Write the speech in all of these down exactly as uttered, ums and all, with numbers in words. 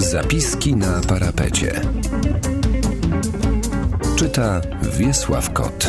Zapiski na parapecie. Czyta Wiesław Kot.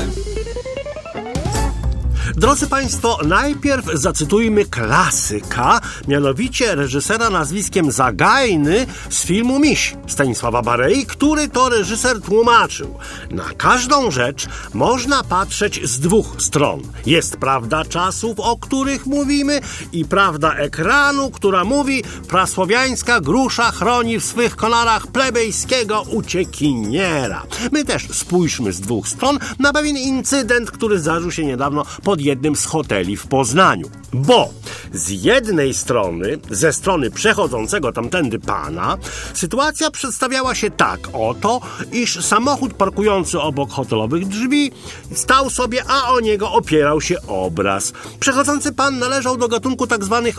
Drodzy Państwo, najpierw zacytujmy klasyka, mianowicie reżysera nazwiskiem Zagajny z filmu Miś Stanisława Barei, który to reżyser tłumaczył: na każdą rzecz można patrzeć z dwóch stron. Jest prawda czasów, o których mówimy, i prawda ekranu, która mówi: prasłowiańska grusza chroni w swych konarach plebejskiego uciekiniera. My też spójrzmy z dwóch stron na pewien incydent, który zdarzył się niedawno pod jednym z hoteli w Poznaniu. Bo z jednej strony, ze strony przechodzącego tamtędy pana, sytuacja przedstawiała się tak oto, iż samochód parkujący obok hotelowych drzwi stał sobie, a o niego opierał się obraz. Przechodzący pan należał do gatunku tak zwanych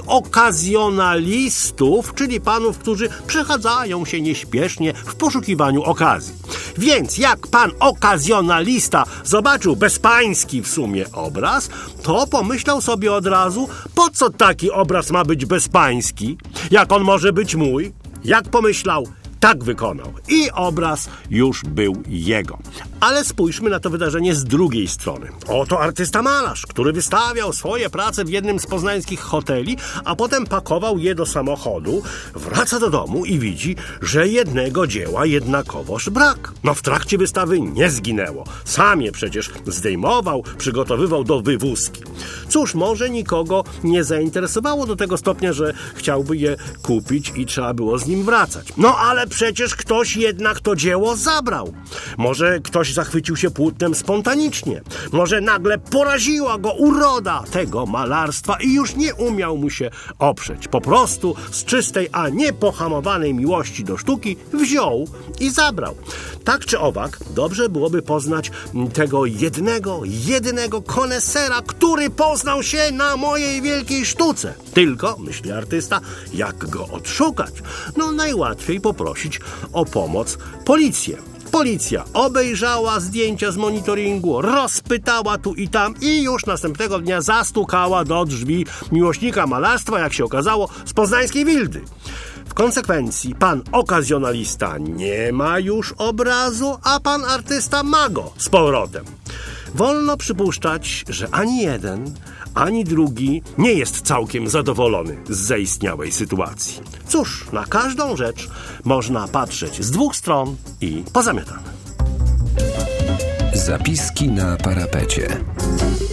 okazjonalistów, czyli panów, którzy przechadzają się nieśpiesznie w poszukiwaniu okazji. Więc jak pan okazjonalista zobaczył bezpański w sumie obraz, to pomyślał sobie od razu: po co taki obraz ma być bezpański, jak on może być mój? Jak pomyślał, tak wykonał. I obraz już był jego. Ale spójrzmy na to wydarzenie z drugiej strony. Oto artysta malarz, który wystawiał swoje prace w jednym z poznańskich hoteli, a potem pakował je do samochodu, wraca do domu i widzi, że jednego dzieła jednakowoż brak. No w trakcie wystawy nie zginęło. Sam je przecież zdejmował, przygotowywał do wywózki. Cóż, może nikogo nie zainteresowało do tego stopnia, że chciałby je kupić i trzeba było z nim wracać. No ale przecież ktoś jednak to dzieło zabrał. Może ktoś zachwycił się płótnem spontanicznie. Może nagle poraziła go uroda tego malarstwa i już nie umiał mu się oprzeć. Po prostu z czystej, a niepohamowanej miłości do sztuki wziął i zabrał. Tak czy owak, dobrze byłoby poznać tego jednego, jedynego konesera, który poznał się na mojej wielkiej sztuce. Tylko, myśli artysta, jak go odszukać? No najłatwiej poprosić o pomoc policję. Policja obejrzała zdjęcia z monitoringu, rozpytała tu i tam i już następnego dnia zastukała do drzwi miłośnika malarstwa, jak się okazało, z poznańskiej Wildy. W konsekwencji pan okazjonalista nie ma już obrazu, a pan artysta ma go z powrotem. Wolno przypuszczać, że ani jeden, ani drugi nie jest całkiem zadowolony z zaistniałej sytuacji. Cóż, na każdą rzecz można patrzeć z dwóch stron i pozamiatane. Zapiski na parapecie.